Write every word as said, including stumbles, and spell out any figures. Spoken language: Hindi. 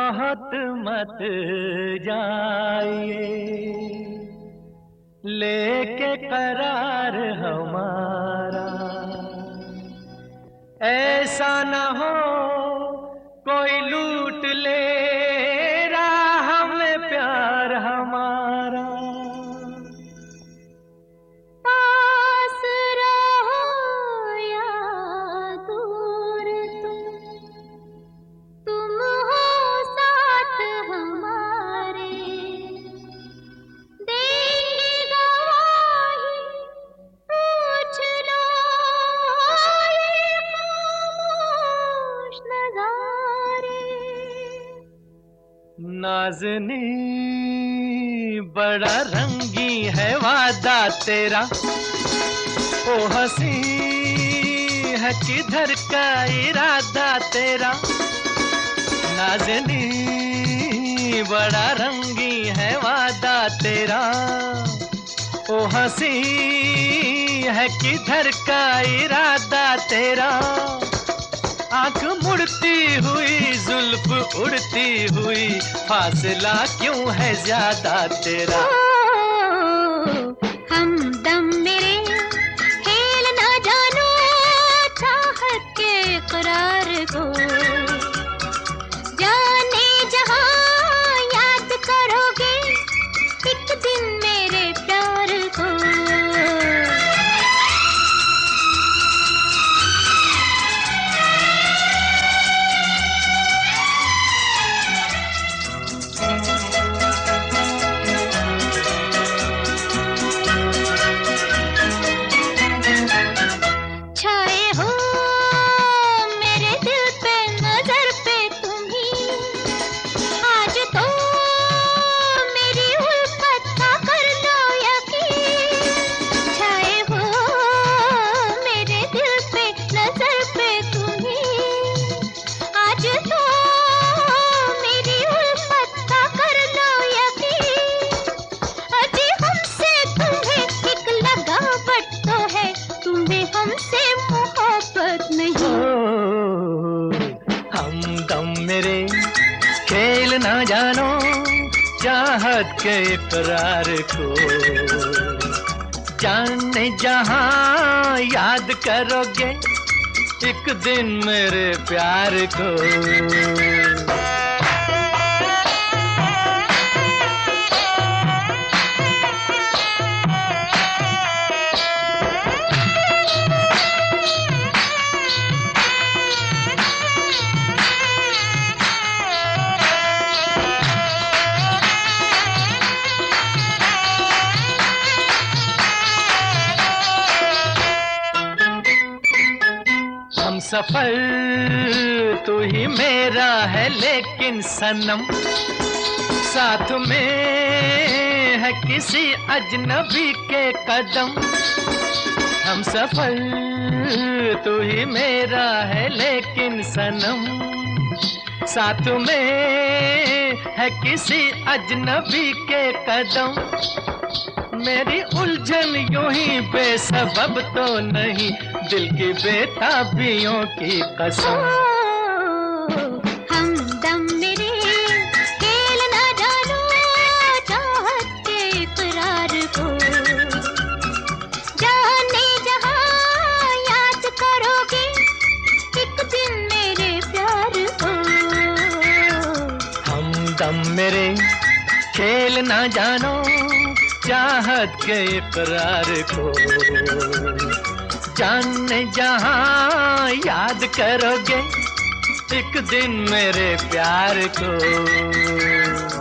बहुत मत जाइए, लेके करार हमारा। ऐसा न हो कोई लूट ले राह में प्यार हमारा। पास रहो या दूर तुम, तुम हो साथ हमारे। देंगे गवाही पूछ लो ये खामोश नज़ारे। नाज़नी बड़ा रंगी है वादा तेरा, ओ हंसी है किधर का इरादा तेरा। नाज़नी बड़ा रंगी है वादा तेरा, ओ हंसी है किधर का इरादा तेरा। आंख मुड़ती हुई जुल्फ उड़ती हुई, फासला क्यों है ज्यादा तेरा। हमदम मेरे खेल ना जानो चाहत के इकरार को। जाने जहां याद करोगे एक दिन मेरे प्यार को। छाए हो मेरे दिल पे नजर पे तुम ही, आज तो मेरी उल्फत का कर लो यकीन। छाए हो मेरे दिल पे नजर पे तुम ही, आज तो मेरी उल्फत का कर लो यकीन। अजी हमसे तुम्हें एक लगावट तो है, तुम्हें हमसे मोहब्बत नहीं। हमदम मेरे खेल ना जानो चाहत के इकरार को। जाने जहां याद करोगे एक दिन मेरे प्यार को। हम सफर तू ही मेरा है लेकिन सनम, साथ में है किसी अजनबी के कदम। हम सफर तू ही मेरा है लेकिन सनम, साथ में है किसी अजनबी के कदम। मेरी उलझन यूं ही बेसबब तो नहीं, दिल की बेताबियों की कसम। हमदम मेरे खेल ना जानो चाहत के इकरार को। जाने जहां याद करोगे एक दिन मेरे प्यार को। हमदम मेरे खेल ना जानो चाहत के इकरार को। जाने जहां याद करोगे एक दिन मेरे प्यार को।